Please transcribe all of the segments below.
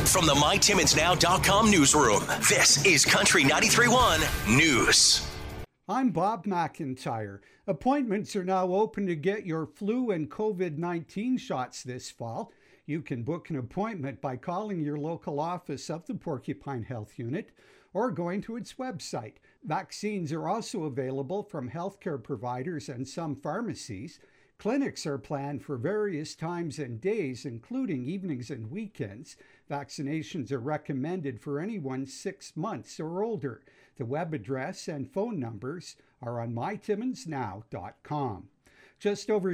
from the MyTimmonsNow.com newsroom, this is Country 93.1 News. I'm Bob McIntyre. Appointments are now open to get your flu and COVID-19 shots this fall. You can book an appointment by calling your local office of the Porcupine Health Unit or going to its website. Vaccines are also available from healthcare providers and some pharmacies. Clinics are planned for various times and days, including evenings and weekends. Vaccinations are recommended for anyone 6 months or older. The web address and phone numbers are on mytimmonsnow.com. Just over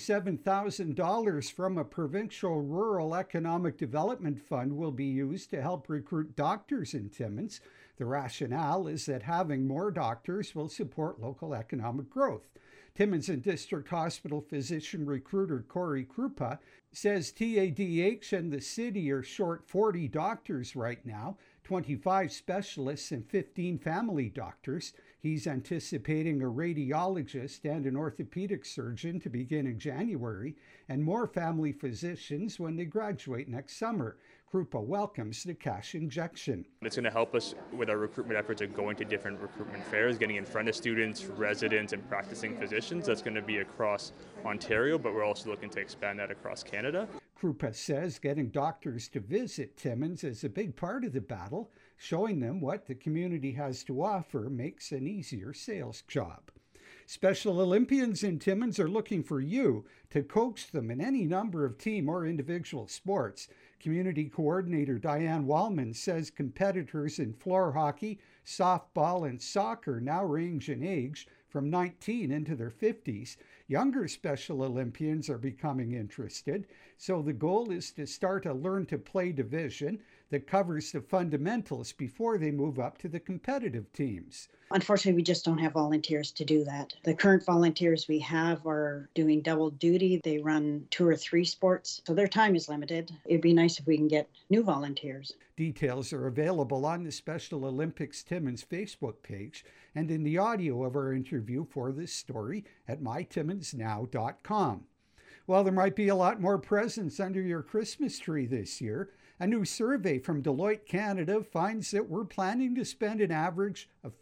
$77,000 from a provincial rural economic development fund will be used to help recruit doctors in Timmins. The rationale is that having more doctors will support local economic growth. Timmins and District Hospital physician recruiter Corey Krupa says TADH and the city are short 40 doctors right now, 25 specialists and 15 family doctors. He's anticipating a radiologist and an orthopedic surgeon to begin in January, and more family physicians when they graduate next summer. Krupa welcomes the cash injection. It's going to help us with our recruitment efforts of going to different recruitment fairs, getting in front of students, residents, and practicing physicians. That's going to be across Ontario, but we're also looking to expand that across Canada. Krupa says getting doctors to visit Timmins is a big part of the battle. Showing them what the community has to offer makes an easier sales job. Special Olympians in Timmins are looking for you to coach them in any number of team or individual sports. Community Coordinator Diane Wallman says competitors in floor hockey, softball, and soccer now range in age from 19 into their 50s. Younger Special Olympians are becoming interested, so the goal is to start a learn-to-play division that covers the fundamentals before they move up to the competitive teams. Unfortunately, we just don't have volunteers to do that. The current volunteers we have are doing double duty. They run 2 or 3 sports, so their time is limited. It'd be nice if we can get new volunteers. Details are available on the Special Olympics Timmins Facebook page and in the audio of our interview for this story at mytimmonsnow.com. Well, there might be a lot more presents under your Christmas tree this year. A new survey from Deloitte Canada finds that we're planning to spend an average of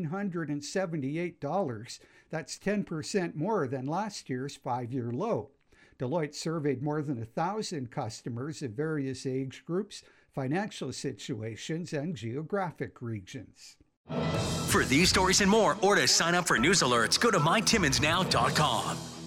$1,478. That's 10% more than last year's 5-year low. Deloitte surveyed more than 1,000 customers of various age groups, financial situations, and geographic regions. For these stories and more, or to sign up for news alerts, go to mytimmonsnow.com.